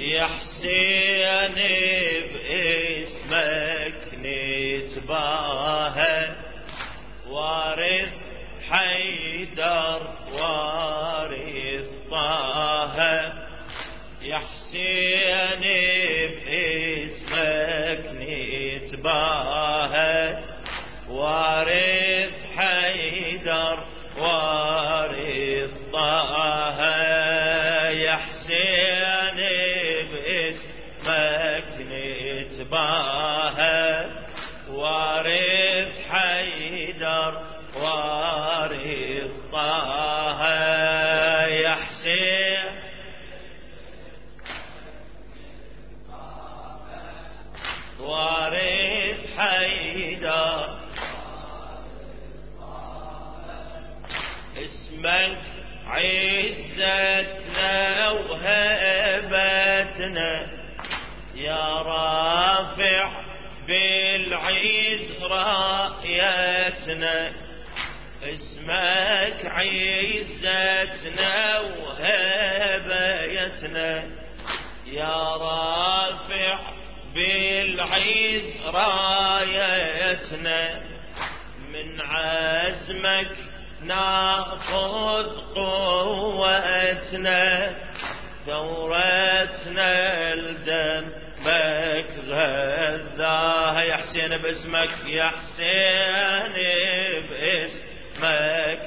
يا حسين باسمك نتباهى وارث حيدر وارث طه يا حسين باسمك نتباهى وارث حيدر وارث طه يا حسين باسمك نتباهى وارث حيدر وارث طه يا حسين وارث حيدر اسمك عزتنا وهبتنا يا رافع بالعز رايتنا اسمك عزتنا وهبتنا يا رافع بالعز رايتنا من عزمك ناخذ قوتنا ثورتنا لدمك غذاها يا حسين باسمك يا حسين باسمك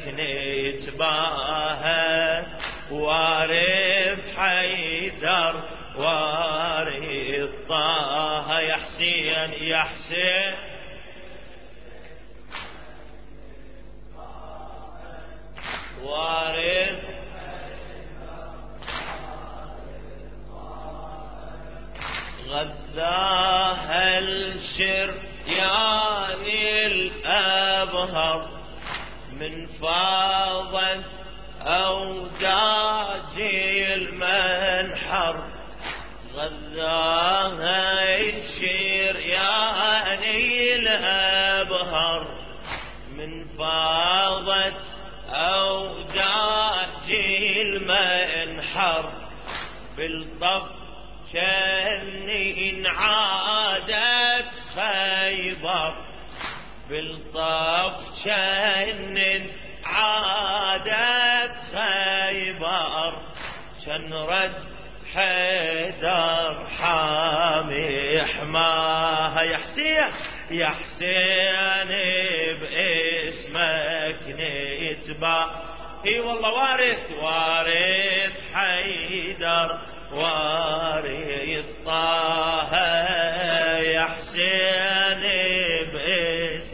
نتباهى وارث حيدر وارث طه يا حسين يا حسين وارث غذاها الشريان الأبهر من فاضت أوداج المنحر غذاها الشريان الأبهر من فاضت أوداج المنحر بالطف شن عادت خيبر بالطف شن عادت خيبر شن رد حيدر حامي حماها يا حسين يا حسين باسمك نتباهى اي والله وارث حيدر وارث طه يا حسين باسمك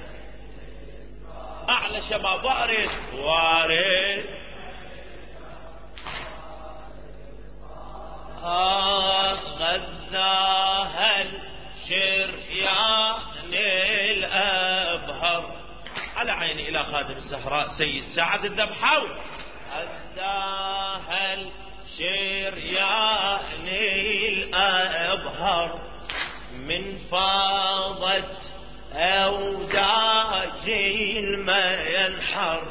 اعلى شباب وارث غذاها الشريان الأبهر على عيني إلى خادم الزهراء سيد سعد الذبحاوي غذاها الشريان الأبهر من فاضت أوداج المنحر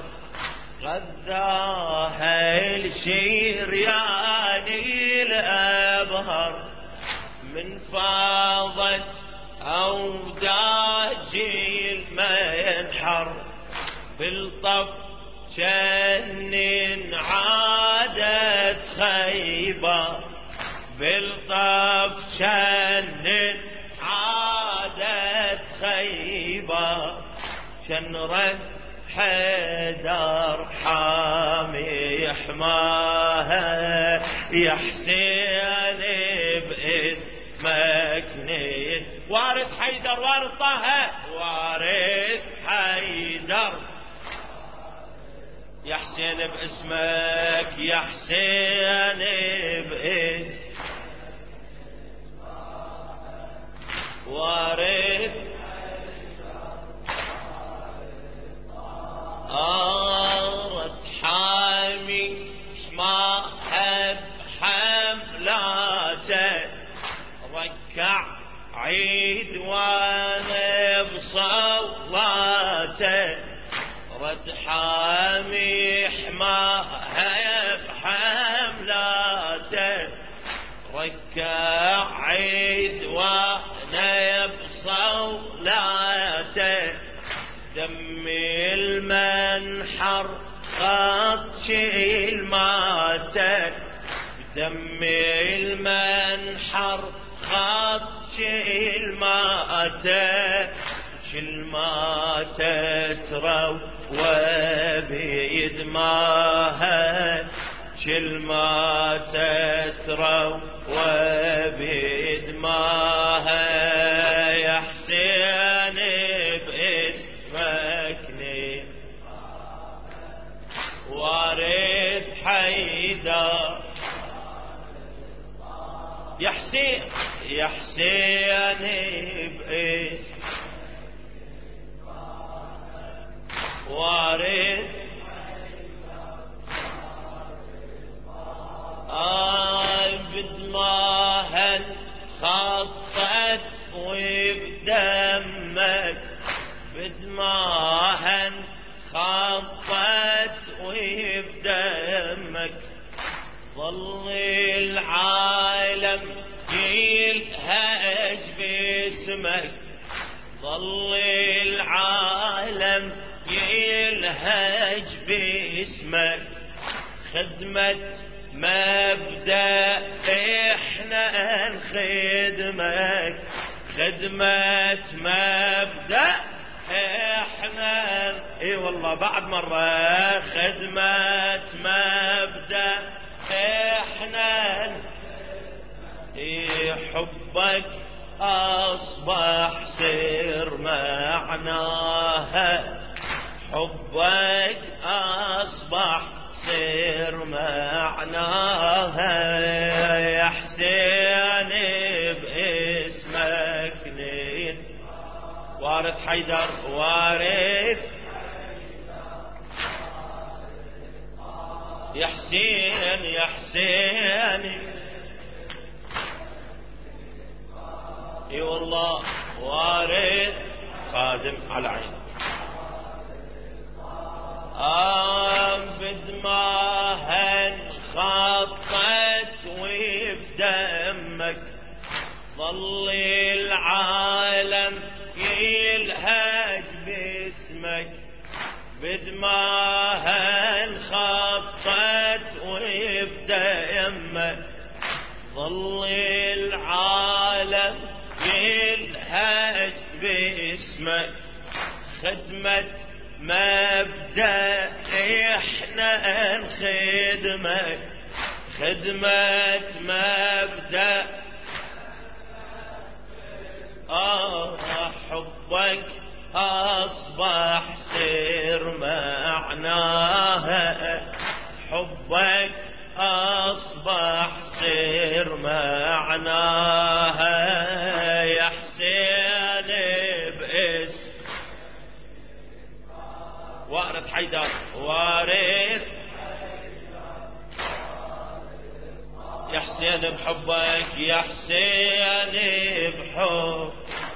غذاها الشريان الأبهر من فاضت أوداج المنحر بالطف شن عادت خيبر بالطف شن عادت خيبر شن رد حيدر حامي حماها يا حسين باسمك وارث حيدر وارث طه وارث حيدر يا حسين باسمك يا حسين باسمك وارث حامي ما حب حملاته ركع عيد وانا بصلاته رد حامي حماها بحملاته ركع عيد وانا بصولاته دم المنحر خطشي الماتت دم المنحر خطشي الماتت كل ما تترو وبيد ماها كل ما تترو وبيد ماها يا حسين باسمك وارد حيدر يا حسين يا حسين باسمك وارد بدماها خطت وبدمك بدماها خطت وبدمك ظل العالم يلهج باسمك ظل العالم يلهج باسمك خدمة مبدأ احنا نخدمك خدمة مبدأ احنا اي والله بعد مرة خدمة مبدأ احنا حبك اصبح سر معناها حبك اصبح سر معناها يا حسين باسمك نين وارث حيدر وارث يا حسين يا حسين اي والله وارث خادم على عين بدماها خطت وبدمك ظل العالم يلهج باسمك بدماها خطت وبدمك ظل العالم يلهج باسمك خدمة مبدأ احنا نخدمك خدمة مبدأ حبك اصبح سر معناها حبك اصبح سر معناها يا حسين باسم وارث حيدر وارث يا حسين بحبك يا حسين بحب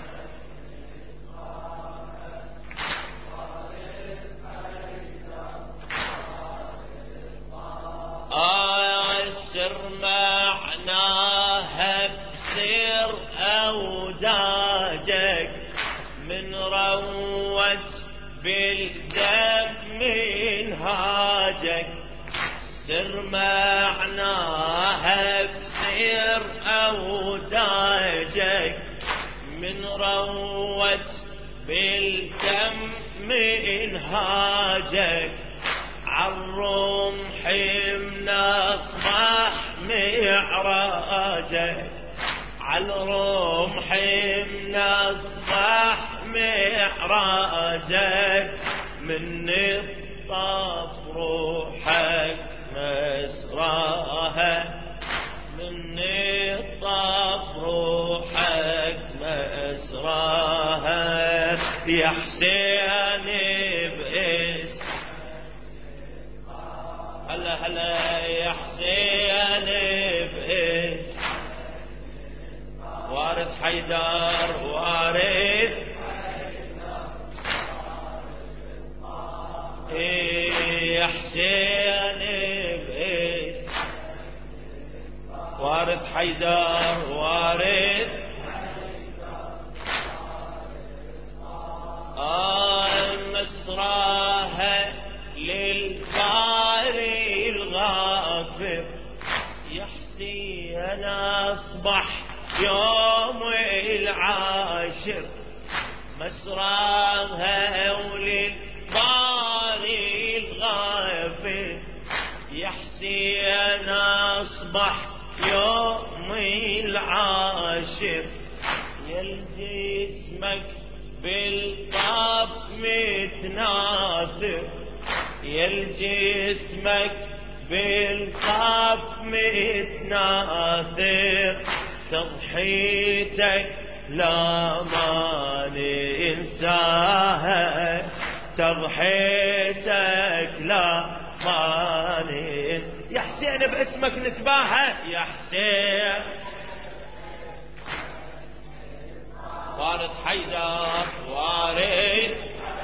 السر معناها بسر أوداجك من روت بالدم منهاجك سر معناها بسر أوداجك من روت بالدم منهاجك عالرمح من أصبح معراجك عالرمح من أصبح معراجك من الطف روحك مسراها من الطف روحك مسراها يا حسين باسم هلا هلا يا حسين باسم وارث حيدر وارث يا حسين باسم وارث حيدر وارث مسراها للباري الغافر يا حسين أصبح يوم العاشر مسراها وللباري الغافر يا حسين أصبح يوم العاشر يلجي اسمك بالطاب متناثر يلجي اسمك بالطاب متناثر تضحيتك لا ما ننساها تضحيتك لا ما ننساها يا حسين باسمك نتباهى يا حسين وارث حيدر وارث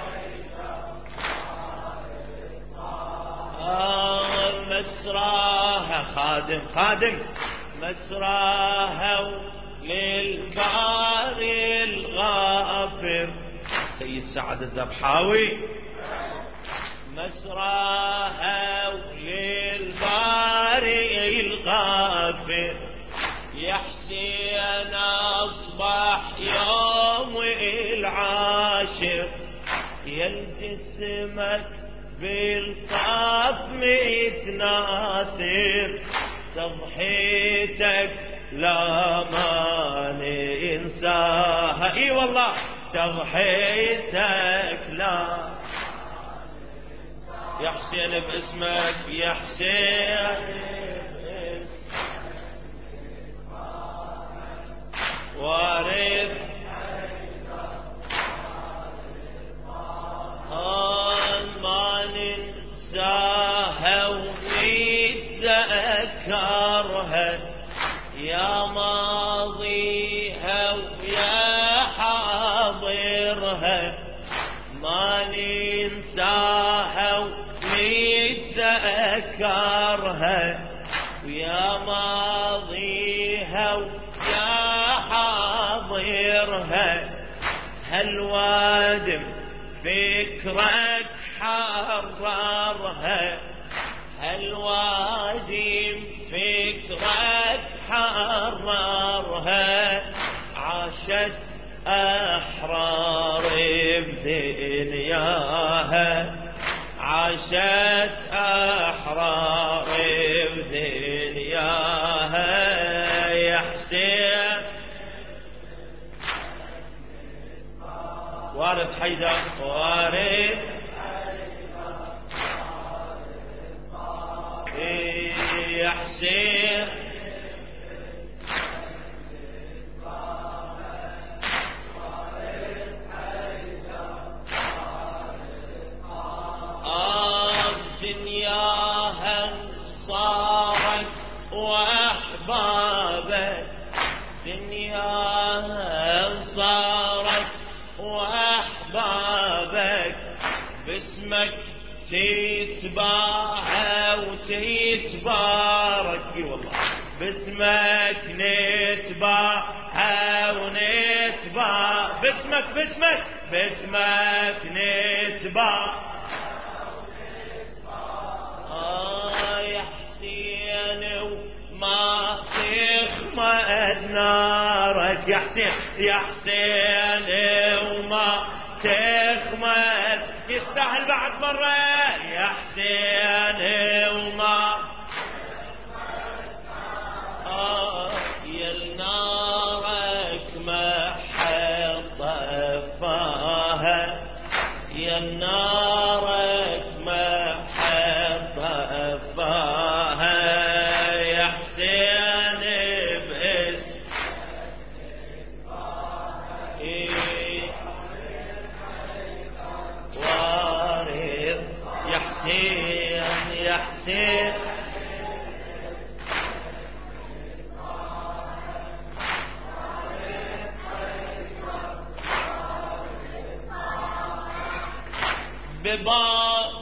مسراها خادم مسراها للباري الغافر سيد سعد الذبحاوي مسراها للباري الغافر يا حسين أصبح يوم العاشر يلجي اسمك بالطاف متناثر تضحيتك لا ما ننساها اي والله تضحيتك لا يا حسين باسمك يا حسين وارث ما ننساها ونتذكرها يا ماضيها ويا حاضرها ما ننساها ونتذكرها ويا ماضيها ويا حاضرها هالوادم فكرك حررها هالوادم فكرك حررها عاشت أحرار بدنياها عاشت أحرار بدنياها يا حسين وارث حيدر وارث يا حسين دنياها صارت واحبابك دنياها صارت واحبابك باسمك تتباهى وتتبارك والله باسمك نتباهى ونتبارك باسمك نتباهى يا حسين وما تخمد نارك يا حسين وما تخمد يستاهل بعد مرة يا حسين وما يا النارك ما حد طفاها يا النارك ما حد طفاها يا حسين باسم وارث يا حسين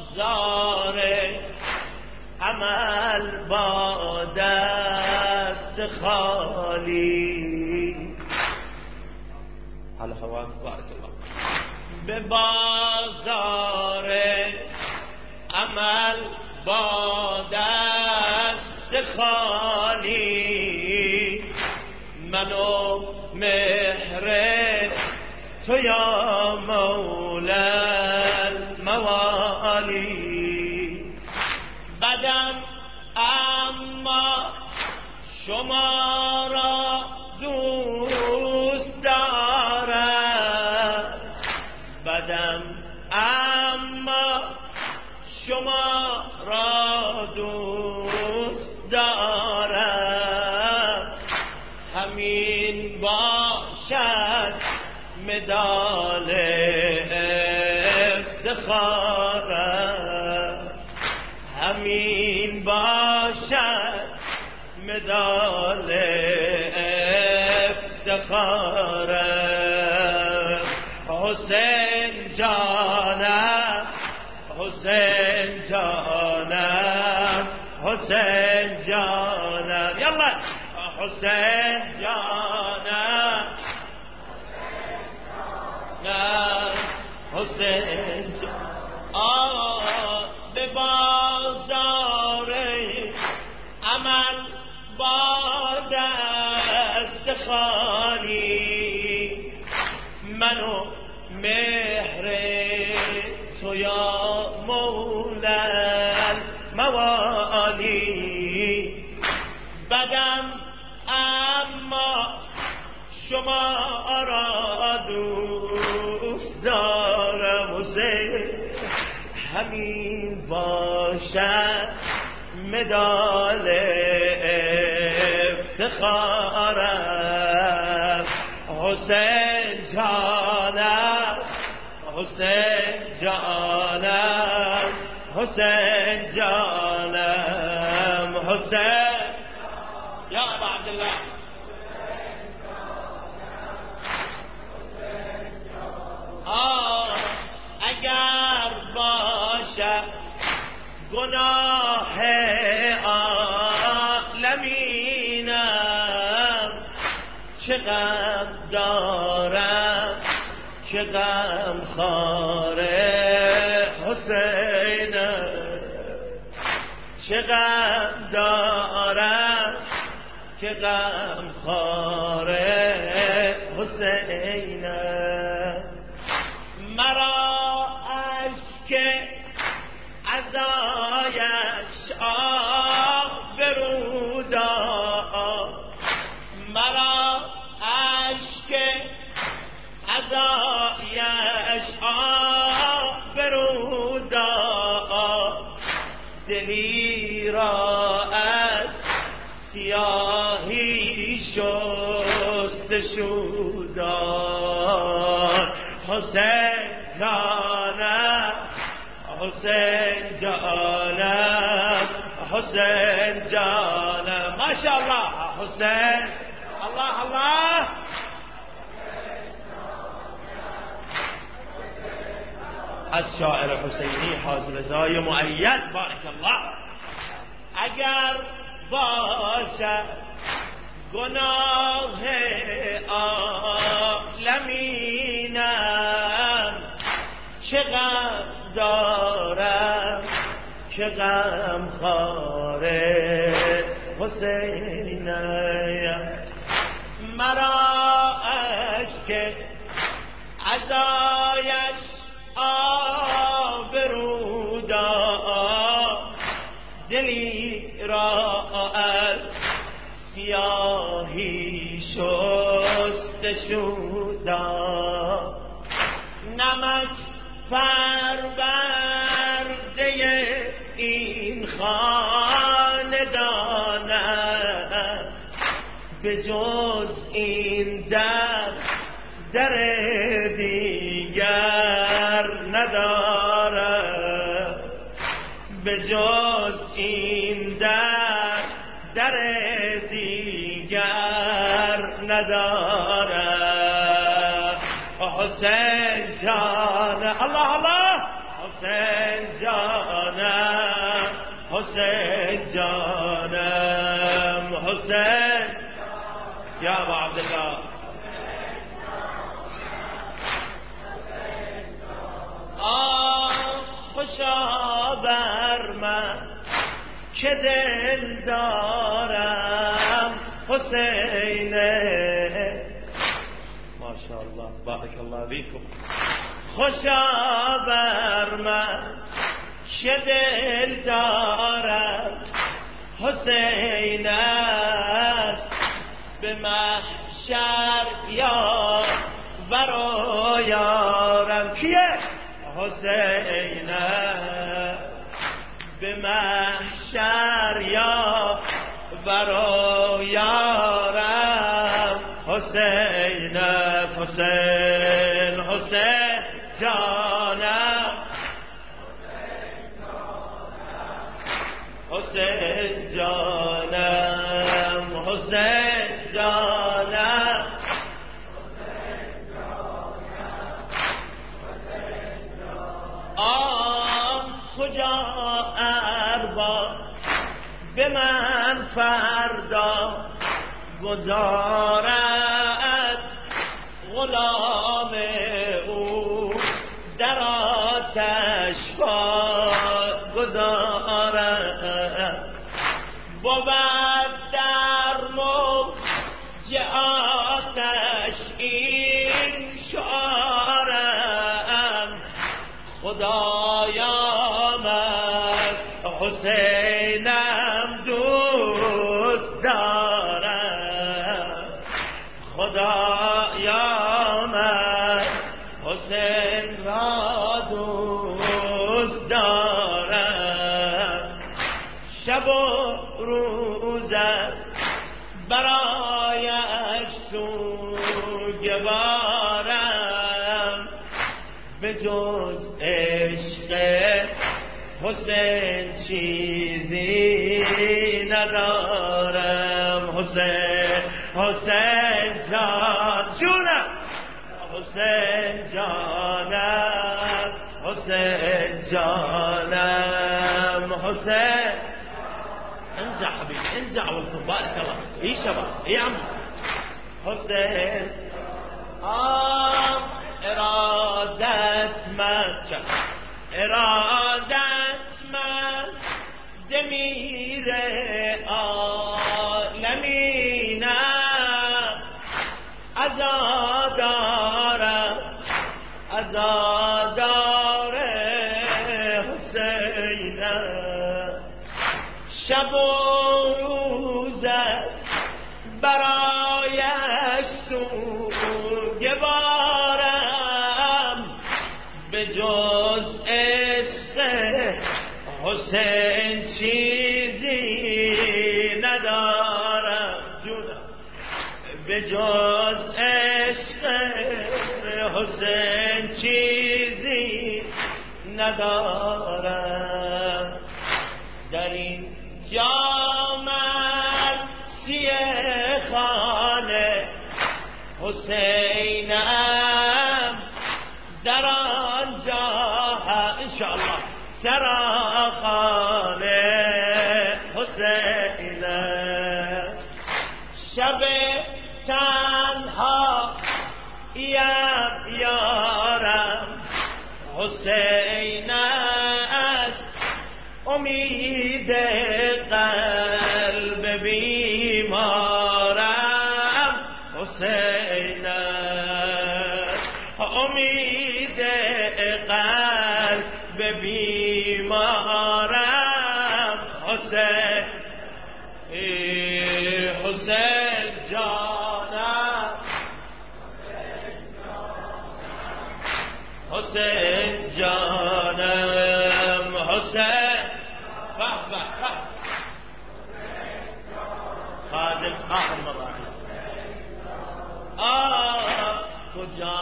ببازار عمل بادست دست خالی. حالا هوا بارک الله. به بازار عمل با دست خالی، منو مهر تو یا مولا الموالی. بدم اما شما را دوست دارم، بدم اما شما را دوست دارم. همین باشد مدال افتخارم، همین باشد مدال افتخارم. حسین جانم، حسین جانم، حسین جانم، یلا حسین جانم، حسین جانم. به بازار عمل با دست خالی، منو مهر تو یا مولا الموالی. بدم اما شما را دوست دارم. حسین همین باشد مدال افتخارم. حسین جانم، حسین جانم، حسین جانم، حسین یا ابا عبدالله. اگر باشد گناه عالمینم، چه غم دارم، چه غم خار حسینم، چه غم دارم، چه غم خار حسینم. مرا اشک عزایش آبرو داد، مرا اشک عزایش آبرو داد. دلی را از سیاهی شستشو داد. حسین جانم، حسین جانم، حسین جانم، ماشاءالله حسین. الله الله. از شاعر حسینی حاضر رضای مؤید بارک الله. اگر باشد گناه عالمینم، چه غم دارم، چه غم خار حسینم. مرا اشک عزایش آبرو داد، دلی را از سیاهی شستشو داد. نمک پرورده این خاندانم، به جز این در دیگر ندارم، به جز این در دیگر ندارم. حسین جان، الله الله، حسین جانم، حسین جانم، حسین يا ابا عبد الله خوشا بر من که دل دارم حسینه. ماشاءالله بارک الله فیکم. خوشا بر من که دل دارم حسین است، به محشر یا برو یارم. کیه؟ حسین است، به محشر یا برو یارم حسین است. حسین حسین جانم، حسین جانم، حسین جانم. کجا ارباب به من فردا گذارد، غلام او در آتش گذارد. بود در موج آتش این شعارم، خدایا من حسینم دوست دارم، خدایا من حسین را دوست دارم. شب و روزم برایش سوگوارم، به جز عشق حسین چیزی ندارم. حسین حسین جان جونم، حسین جانم، حسین جانم، حسین. انزع حبيبي انزع والله بارك الله. اي شباب اي عم حسين. ارادت من ارادت من دمیر عالمینم، عزادارم عزادار حسینم. شب و روزت برایش سوگوارم، به جز عشق حسین چیزی ندارم. جونم به جز عشق حسین چیزی ندارم. در این جامن سیه خانه حسینم، در آنجا انشاءالله سراخانه حسینم. شب تنها یارم حسین است، امید قلب بیمارم حسین است، امید قلب بیمارم حسین. حسین جانم، حسین جانم، حسین. خادم آخر مرة کجا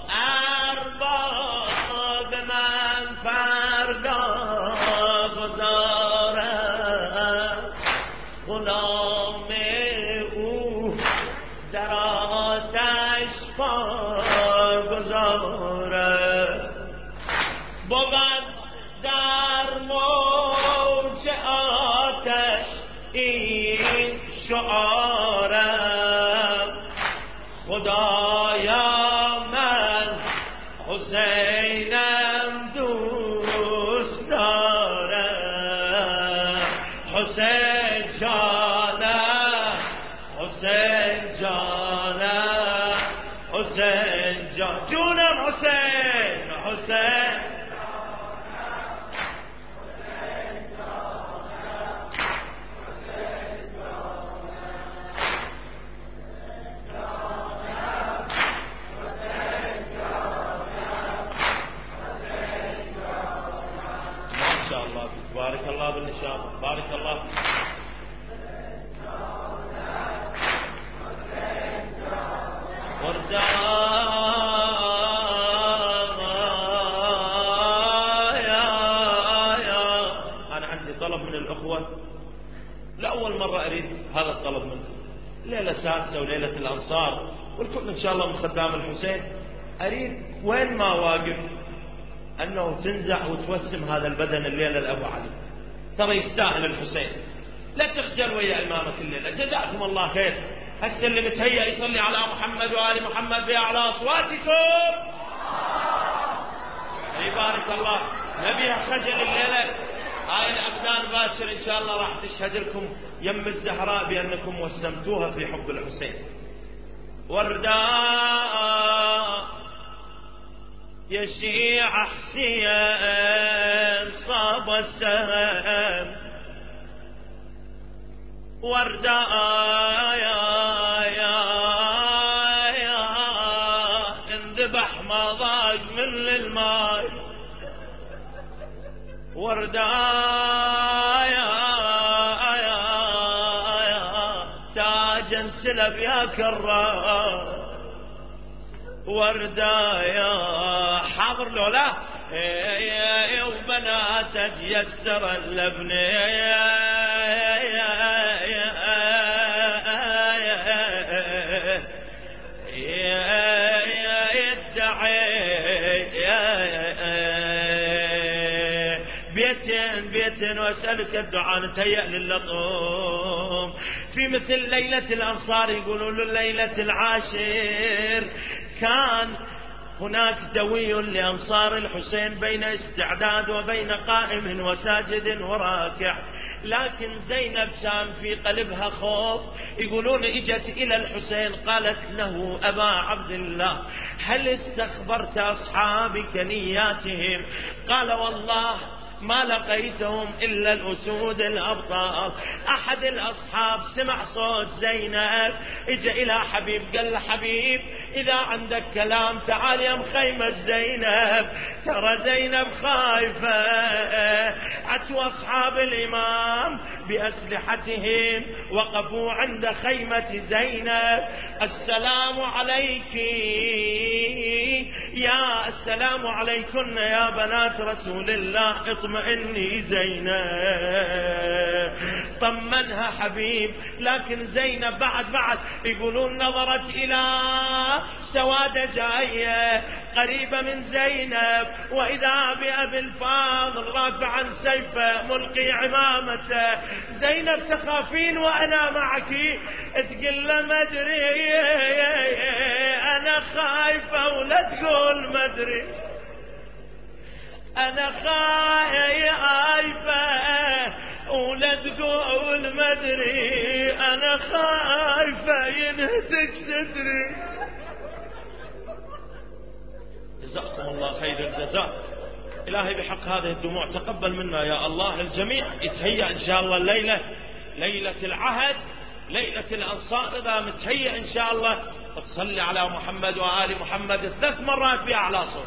ارباب من فردا گذارم، غلام او در آتش گذارم. بود در موج آتش این شعارم، خدایا من حسینم دوست دارم، حسین جانم، حسین جانم، حسین جونم، حسین حسین بارك الله بالنشاط، بارك الله. أنا عندي طلب من الأخوة، لأول مرة أريد هذا الطلب منكم. ليلة سادسة وليلة الأنصار والكل إن شاء الله من خدام الحسين، أريد وين ما واقف أنه تنزع وتوسم هذا البدن الليلة لأبو علي، ترى يستاهل الحسين، لا تخجل ويا إمامك الليلة. جزاكم الله خير. هسه اللي متهيأ يصلي على محمد وآل محمد بأعلى أصواتكم. بارك الله. نبيها خجل الليلة. هاي الأبدان باشر إن شاء الله راح تشهد لكم يم الزهراء بأنكم وسمتوها في حب الحسين. ورداء يشيع حسين صاب السهم، ورداء يا انذبح ما ضاق من الماء، ورداء يا تاج انسلب يا كرار، ورداء يا حاضر لولا وبناتك يسر اللبن بيتين واسألك الدعاء نتهيأ للطوم في مثل ليلة الأنصار. يقولون له ليلة العاشر كان هناك دوي لأنصار الحسين بين استعداد وبين قائم وساجد وراكع، لكن زينب كان في قلبها خوف. يقولون اجت إلى الحسين قالت له أبا عبد الله هل استخبرت أصحابك نياتهم؟ قال والله ما لقيتهم إلا الأسود الأبطال. أحد الأصحاب سمع صوت زينب، اجى إلى حبيب قال له حبيب إذا عندك كلام تعال يا مخيمة زينب، ترى زينب خايفة. أتوا أصحاب الإمام بأسلحتهم وقفوا عند خيمة زينب. السلام عليك يا السلام عليكن يا بنات رسول الله، اطمئني زينب. طمنها حبيب، لكن زينب بعد يقولون نظرت إلى سوادة جاية قريبة من زينب، وإذا بأبي الفاضل رافعا سيفه ملقي عمامته. زينب تخافين وأنا معك؟ تقول له ما أدري أنا خايفة ولا تقول ما أدري، أنا خايفة ولا تقول ما أدري، أنا خايفة ينهتك صدري. جزاكم الله خير الجزاء. إلهي بحق هذه الدموع تقبل منا يا الله. الجميع يتهيأ إن شاء الله الليلة ليلة العهد، ليلة الأنصار. إذا متهيأ إن شاء الله تصلي على محمد وآل محمد 3 مرات بأعلى صوت.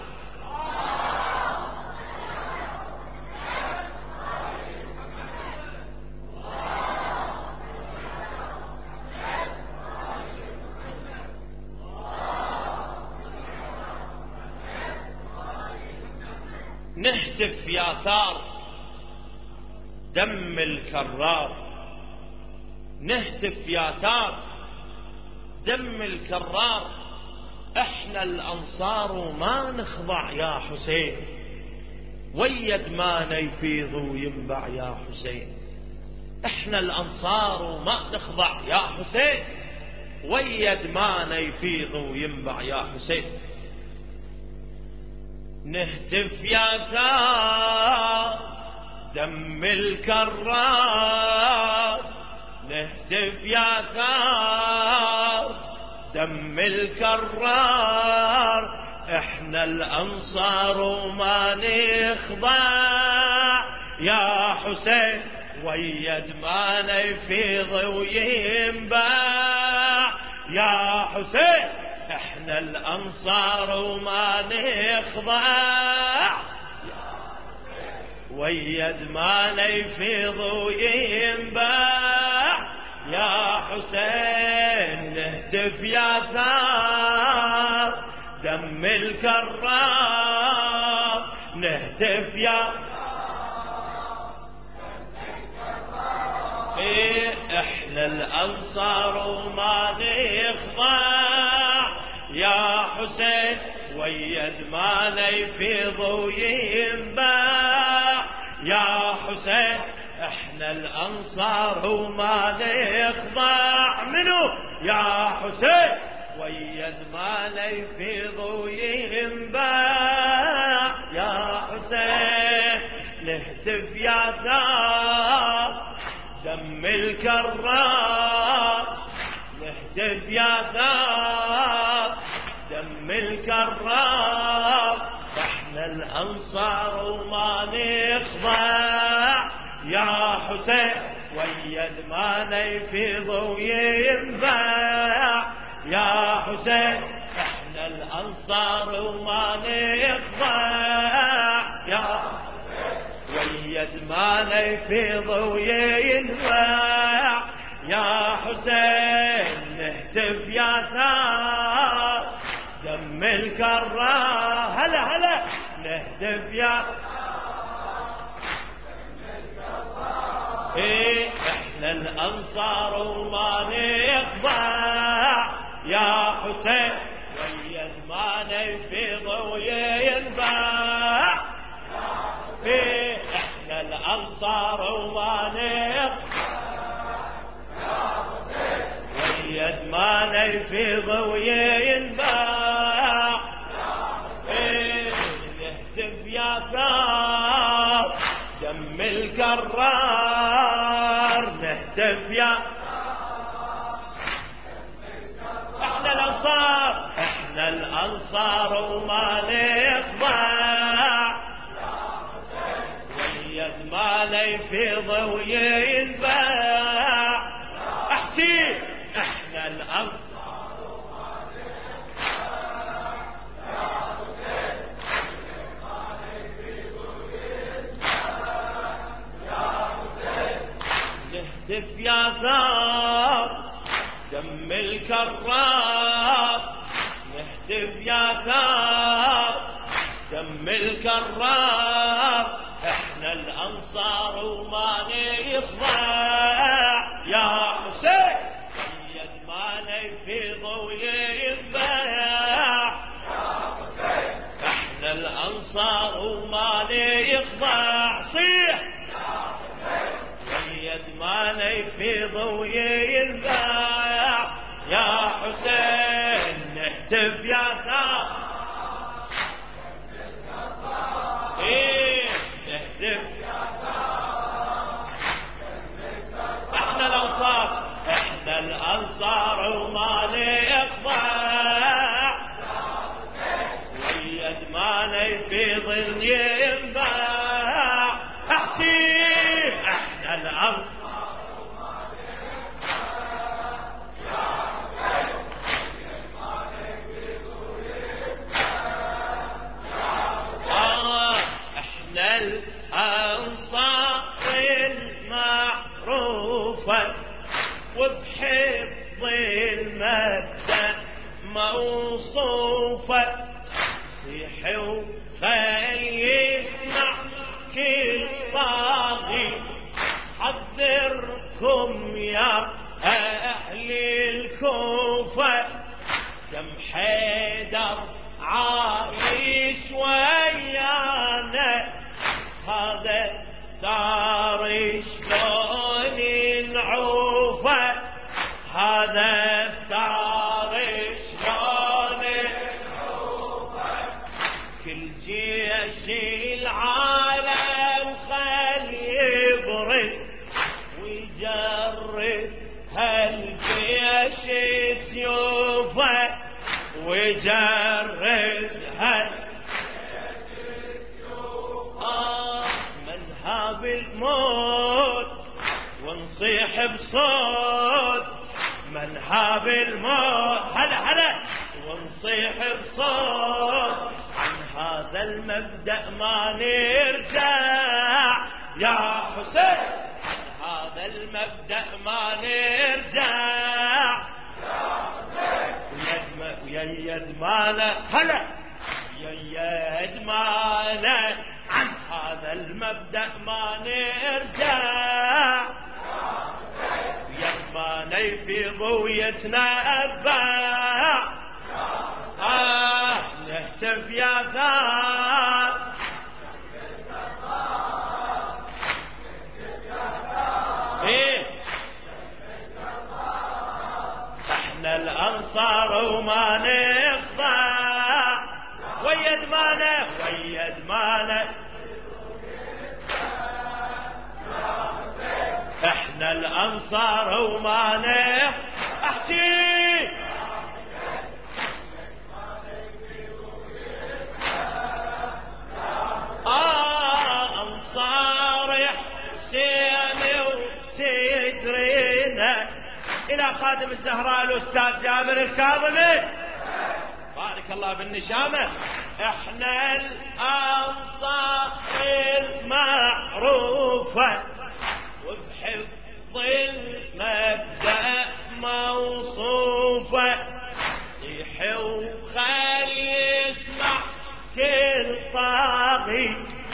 نهتف يا ثار دم الكرار، نهتف يا ثار دم الكرار، احنا الأنصار ما نخضع يا حسين، ويد ما يفيض وينبع يا حسين. احنا الأنصار ما نخضع يا حسين، ويد مانا يفيض وينبع يا حسين. نهتف يا ثار دم الكرار، نهتف يا ثار دم الكرار، احنا الانصار وما نخضع يا حسين، ويد مانا يفيض وينبع يا حسين، احنا الانصار وما نخضع، ويد مانا يفيض وينبع يا حسين. نهتف يا ثار دم الكرار، نهتف يا احنا الانصار وما نخضع يا حسين، ويد مانا يفيض وينبع يا حسين، احنا الانصار وما نخضع منو يا حسين، ويد مانا يفيض وينبع يا حسين. نهتف يا ثار دم الكرار، نهتف يا ثار دم الكرار، احنا الانصار وما نخضع يا حسين، ويد مانا يفيض وينبع يا حسين، احنا الانصار وما نخضع يا ويد مانا يفيض وينبع يا حسين. نهتف يا ثار دم الكرار، هلا هلا نهتف يا احنا الانصار وما نخضع يا حسين، ويد مانا يفيض وينبع احنا الانصار وما نخضع، ويد مانا يفيض وينبع نهتف يا ثار دم الكرار، نهتف يا احنا الانصار، احنا الانصار وما نخضع، ويد مانا يفيض وينبع احكي، احنا الانصار وما نهتف يا ثار دم الكرار، نهتف يا ثار دم الكرار، احنا الانصار وما نخضع يا حسين، ويد مانا يفيض وينبع احنا الانصار وما نخضع صيح ويد مانا يفيض وينبع يا حسين. نهتف يا ثار نهتف احنا الانصار، احنا الانصار وما نخضع، ويد مانا يفيض وينبع احكي، احنا الانصار الأنصار المعروفة، وبحفظ المبدأ موصوفة، صيحي وخلي يسمع كل طاغي، حذركم يا أهل الكوفة، دم حيدر عايش ويانا، هذا دار شلون نعوفه، هذا الدار الجيش سيوفه وجردها من هاب الموت ونصيح بصوت من هاب الموت هلا ونصيح بصوت عن هذا المبدأ ما نرجع يا حسين عن هذا المبدأ ما نرجع يا حسين ويا يد ماله هلا يا يد ماله عن هذا المبدأ ما نرجع يدماني في ضويتنا أباع نهتف يا ثار احنا الأنصار وما نخضع ويدمانه احنا الأنصار وما احكي أنصار حسين وتدرينا إلى خادم الزهراء الأستاذ جابر الكاظمي بارك الله بالنشامة احنا الأنصار المعروفة وبحفظ المبدأ موصوفة صيح وخلي يسمع كل طاغي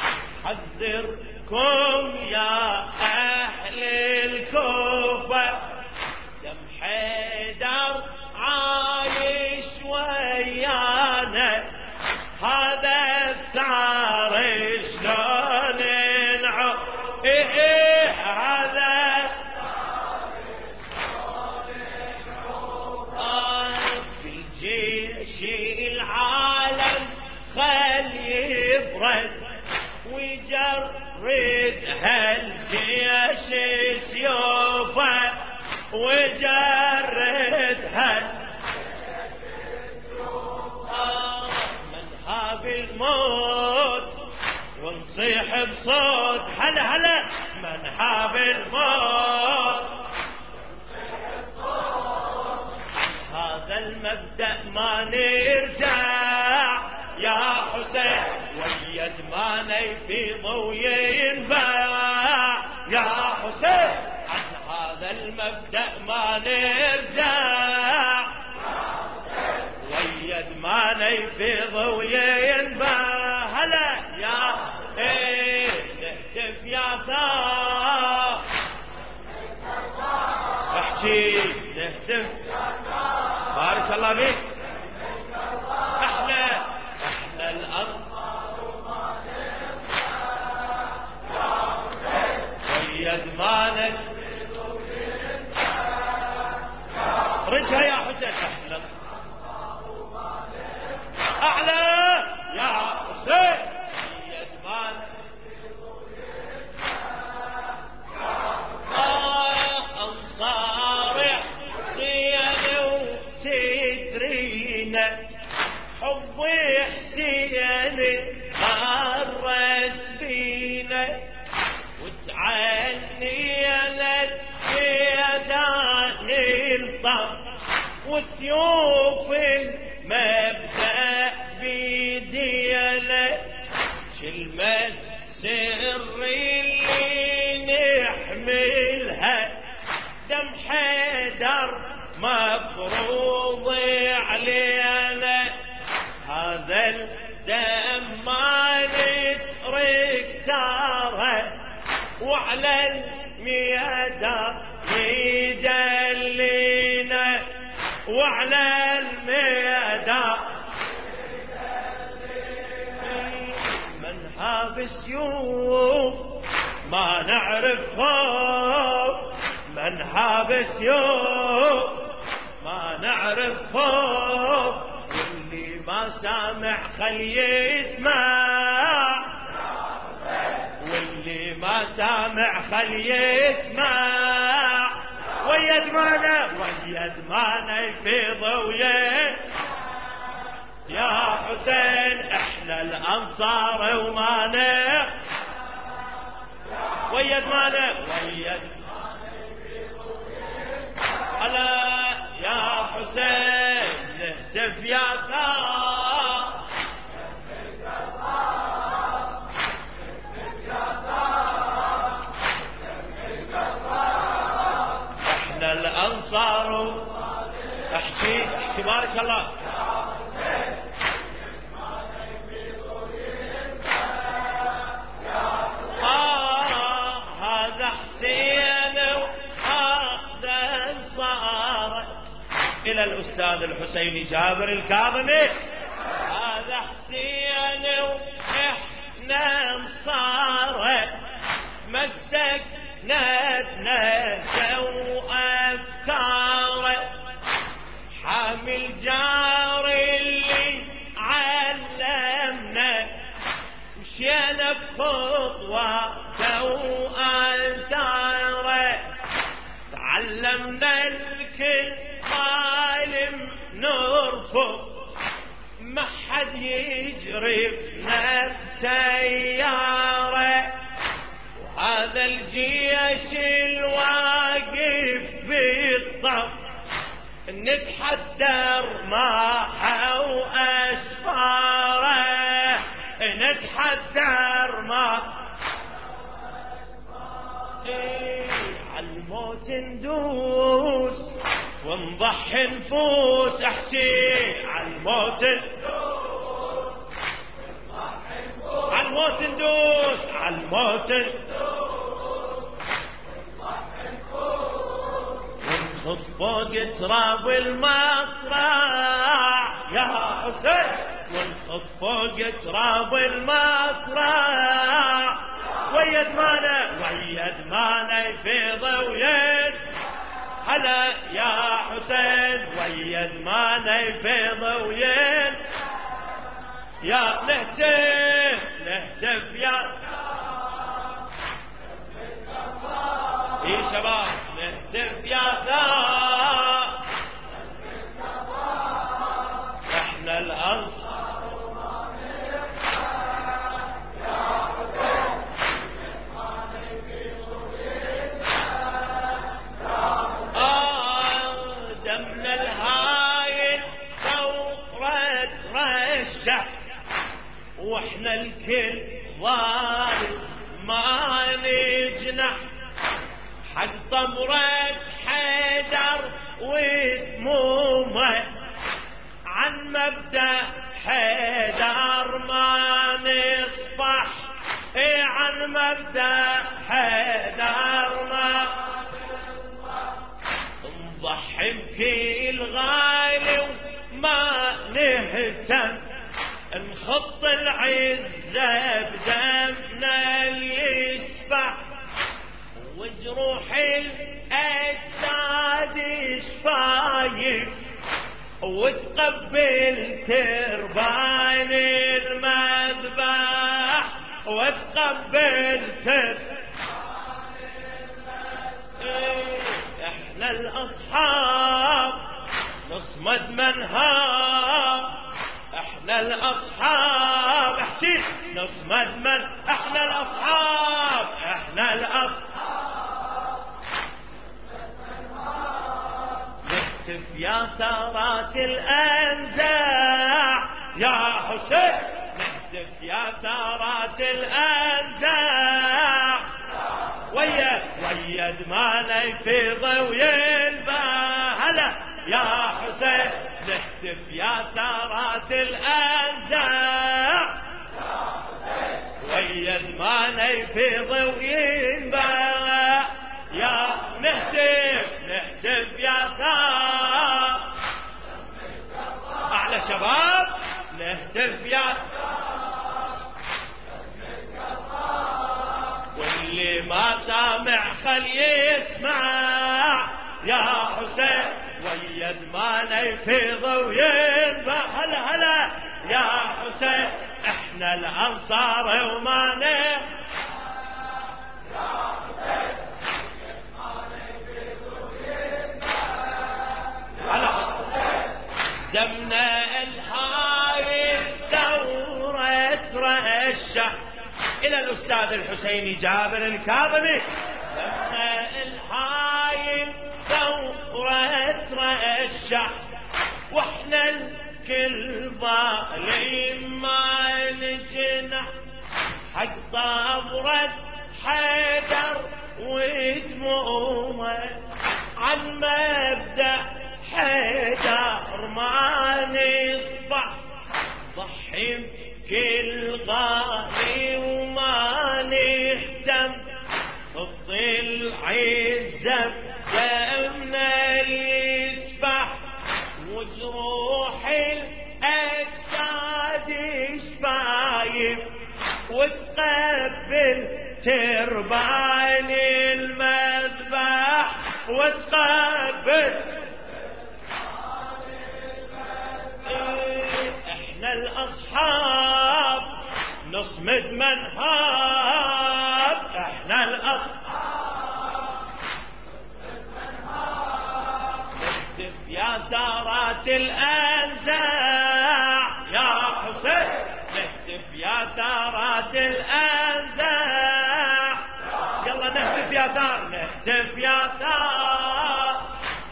حذركم يا أهل الكوفة دم حيدر عايش ويانا هذا الثار شلون نعو هذا في الجيش العالم خل يبرز ويجرد هالجيش سيوفه وجردها من هاب الموت ونصيح بصوت هلا من هاب الموت هذا المبدأ ما نرجع يا حسين ويدماني في ضوي ينباع يا حسين عن هذا المبدأ ما نرجع ويدماني في ضوي ينباع هلا يا نهتف يا ثار احكي نهتف بارك الله فيك احنا الأنصار ويدمانك رجها يا حسين احنا اعلى يا حسين يدمانك أنصار حسين وتدرينا حب حسين غرس فينا وتعنينا بيدان الضم وسيوف المبدأ بيدينا كلمة سر اللي نحملها دم حيدر مفروض علينا هذا الدم ما نترك داره وعلى الميدان يدلينا وعلى الميدان من هاب السيوف ما نعرف خوف من هاب السيوف ما نعرف خوف واللي ما سامع خلي يسمع واللي ما سامع خلي يسمع ويد مانا يفيض ويا يا حسين احنا الانصار ومانا ويد مانا هلا يا حسين نهتف يا ثار احنا الانصار احكي بارك الله هذا حسين وهذا انصار الى الاستاذ الحسيني جابر الكاظمي هذا حسين واحنا انصار مسكنا وافكار حامل جار اللي علمنا مشينا بخطوة وآثاره تعلمنا الكل ظالم نرفض ما حد يجرفنا بتياره وهذا الجيش الواقف بالضبط نتحدى رماحه وأسفاره نتحدى رماحه عالموت ندوس ونضحي نفوس احكي عالموت ندوس عالموت ونخط فوق تراب المصرع يا حسين ونخط فوق تراب المصرع ويد مانا يفيض ويد هلا يا حسين ويد مانا يفيض ويد يا نهتف يا شباب نهتف يا ثار احنا الانصار دمنا الهايل ثورة رشح واحنا الكل ظالم ما نجنح حق طمرة حيدر ودمومه عن مبدأ حيدر ما نصفح عن مبدأ حيدر ما نضحي بكل غالي وما نهتم نخط العزة بدمنا اللي يسبح وجروح الأجساد شفايف وتقبل تربان المذبح وتقبل تربان المذبح احنا الأصحاب نصمد منها احنا الأصحاب احكي نصمد من احنا الأصحاب نهتف يا ثارات الأنزاع يا حسين نهتف يا ثارات الأنزاع ويد مانا يفيض وينبع هلا يا حسين نهتف يا ثارات الأنزاع ويد مانا يفيض وينبع يا نهتف يا ثار أعلى شباب نهتف يا واللي ما سامع خل يسمع يا حسين ويد مانا يفيض وينبع هلا يا حسين احنا الأنصار ومانا دمنا الهاي الثورة ترشح إلى الأستاذ الحسيني جابر الكاظمي. دمنا الهاي الثورة ترشح واحنا الكل ظالم ما نجنح حق طابرة حيدر ودموعه عن مبدأ حيدر ما نصبح ضحي بكل غالي وما نهتم الضلع الزب دمنا يسبح وجروح الأجساد شفايف وتقبل تربان المذبح وتقبل احنا الأصحاب نصمد من هاب. احنا الأصحاب نكتب يا ثارات الأنزاع يا حسين نهتف يا ثارات الأنزاع. يلا نهتف يا ثار نهتف يا ثار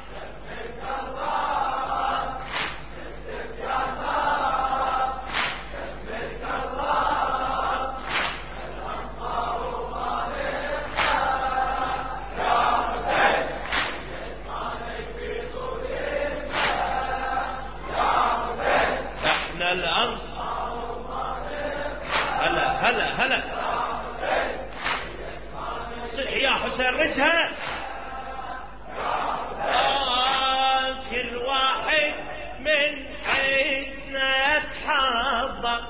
احنا الأنصار. هلا هلا هلا صحي يا حسين رجها. كل واحد من عندنا تحضر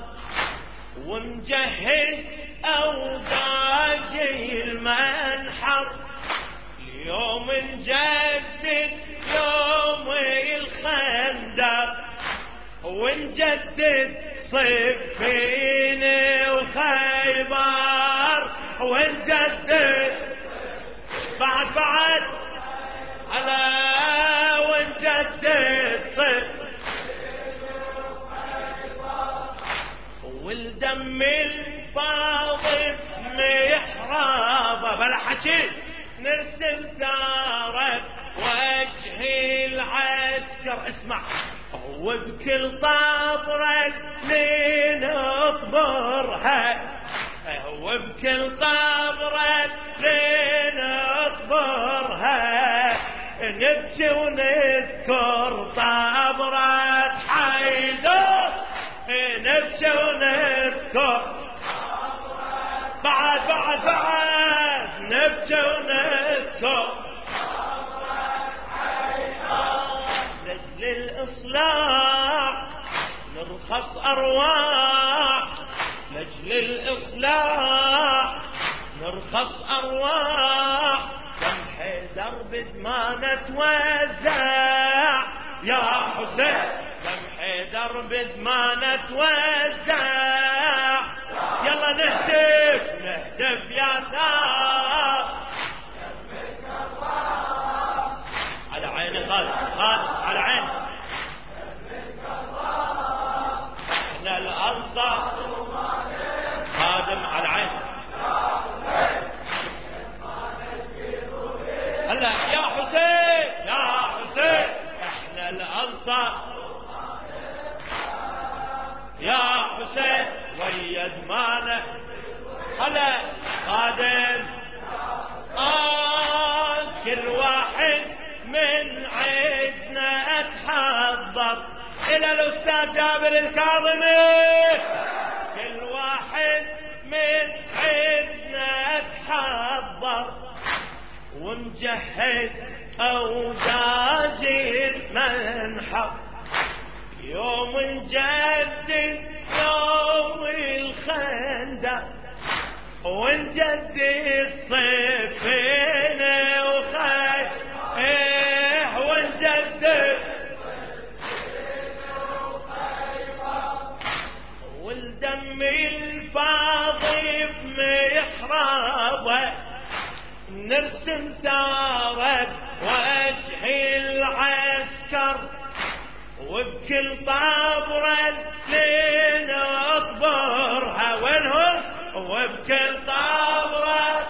ومجهز أوداج المنحر. اليوم نجدد يوم الخندق ونجدد صفين وخيبر ونجدد بعد على ونجدد صفين والدم الفاضي محرابه بلا حكي نرسم ثارة وجه العسكر. اسمع وبكل طابرة لنطبرها وبكل طابرة لنطبرها نبكي ونذكر طابرة حيدر نبكي ونذكر بعد نبكي ونذكر للإصلاح نرخص أرواح لأجل الإصلاح نرخص أرواح كم حيدر بدمانة توزع يا حسين كم حيدر بدمانة توزع. يلا نهتف يا ثار على عيني خالد على عيني. احنا الأنصار خادم على عيني. هلا يا حسين احنا الأنصار يا حسين ويا دمانه. هلا خادم كل واحد من عندنا اتحضر الى الاستاذ جابر الكاظمي. كل واحد من عندنا اتحضر ونجهز اوداج المنحر. يوم نجدد يوم الخندق ونجدد صيفين وخير ونجدد والدم الفاضي بمحرابه نرسم ثارة وجه العسكر وبكل طابرة لنطبرها وينهم وبكل طابرة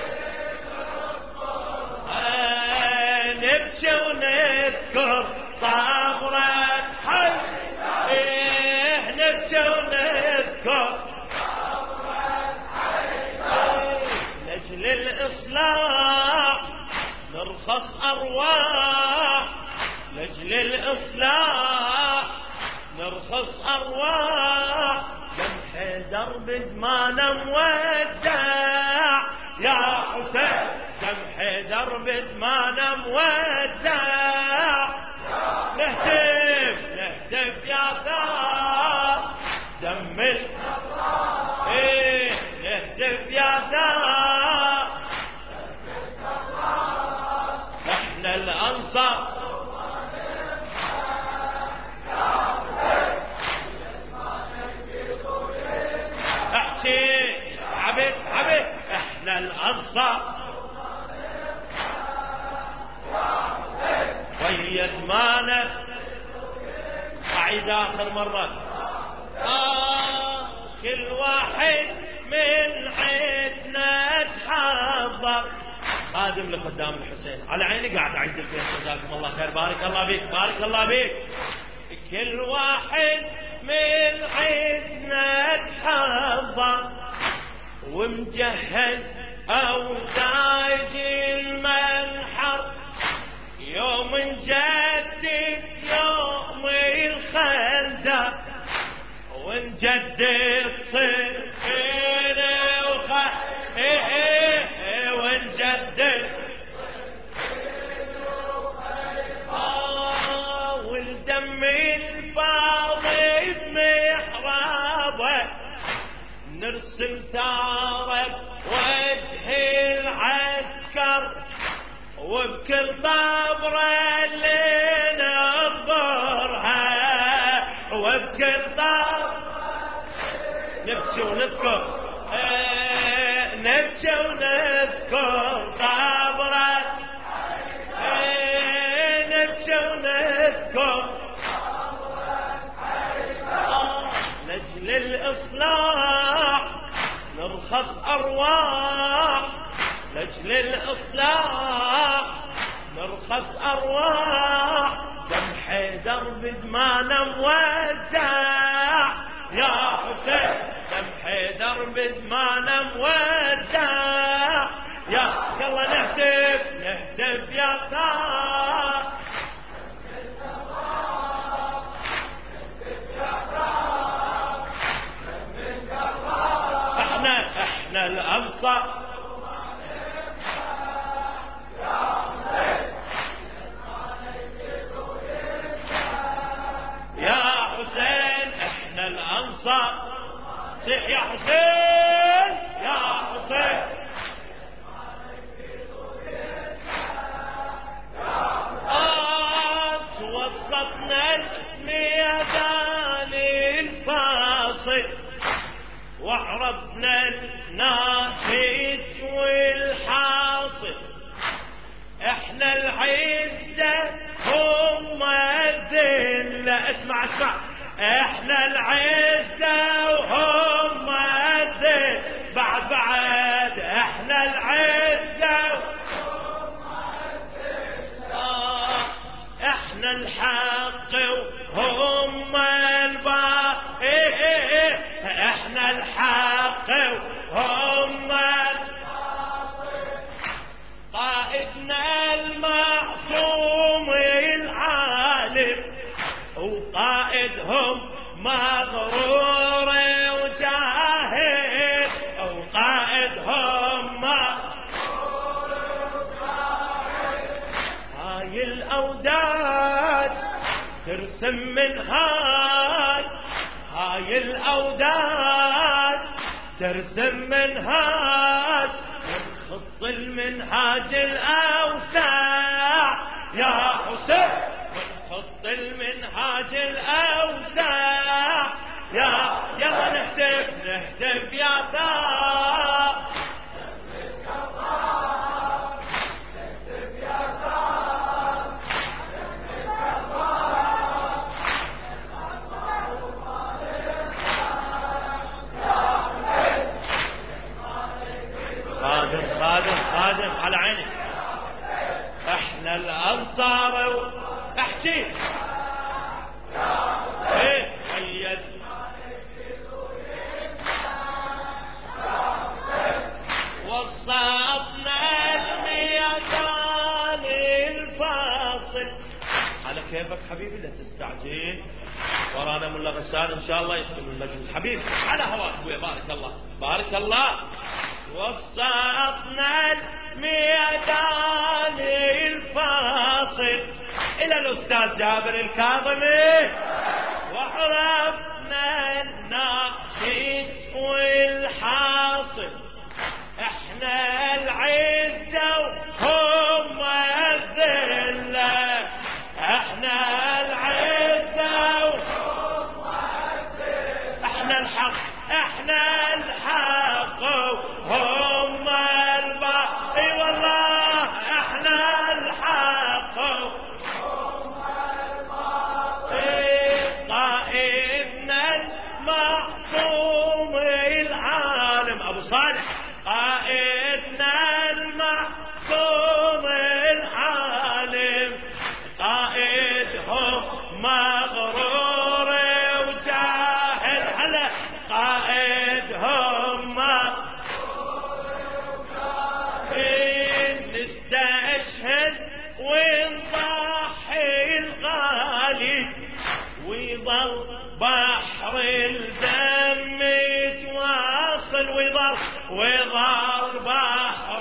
نبكي ونذكر طابرة حي نبكي ونذكر لأجل الإصلاح نرخص أرواح لأجل الإصلاح نرخص أرواح دم حيدر بدمانا مودع يا حسين دم حيدر بدمانا مودع نهتف نهتف يا ثار دم نهتف يا ثار احنا الأنصار عبد احنا الأنصار ويد مانا أعيد آخر مرة كل واحد من عندنا تحضر خادم لخدام الحسين على عيني قاعد أعيد البيت جزاكم الله خير بارك الله بيك بارك الله بيك كل واحد من عندنا تحضر ومجهز أوداج المنحر يوم نجدد يوم الخندق ونجدد صفينا ونجدد والدم الفاضي بمحرابه نرسم ثارك وجه العسكر وبكل طابرة اللي نظهرها وبكل طابرة نبكي ونذكر نبكي ونذكر طابرة نبكي ونذكر لأجل الإصلاح نرخص أرواح لأجل الإصلاح نرخص أرواح دم حيدر بدمانا مودع يا حسين دم حيدر بدمانا مودع يلا نهتف نهتف يا ثار احنا الأنصار يا حسين احنا الأنصار صيح يا حسين يا حسين توسطنا الميدان الفاصل وعرفنا الناتج والحاصل احنا العزة هم الذلة اسمع احنا العزة وهم الذلة بعد احنا العزة احنا الحق وهم الباطل احنا الحق وهم قائدنا المعصوم العالم وقائدهم مغرور وجاهل وقائدهم مغرور وجاهل هاي الأوداد ترسم من هاي الأوداد ترسم منهاج ونخط المنهاج الأوسع يا حسين ونخط المنهاج الأوسع يلا نهتف يا ثار وصفنا الميدان الفاصل. على كيفك حبيبي لا تستعجل، ورانا ملا غسان ان شاء الله يختم المجلس حبيبي على هواك ابويا. بارك الله بارك الله. وصفنا الميدان الفاصل الى الاستاذ جابر الكاظمي، وعرفنا الناشد والحاصل. احنا العزة وهم الذلة، احنا العزة وهم الذلة، احنا الحق احنا الحق وهم الباطل. اي والله احنا الحق وهم الباطل. قائدنا المعصوم العالم ابو صالح، قائدنا المعصوم العالم، قائدهم مغرور وجاهل. هلا قائدهم مغرور وجاهل. نستشهد ونضحي الغالي، ويظل بحر الدم يتواصل، ويظل بحر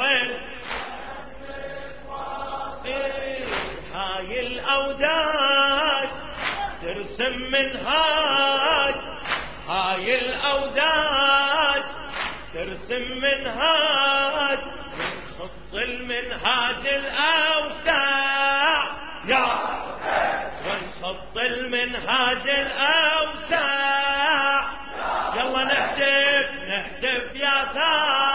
هاي الأوداج ترسم منهاج، هاي الأوداج ترسم منهاج، ونخط المنهاج الأوسع يا ونخط المنهاج الأوسع. يلا نهتف نهتف يا ثار.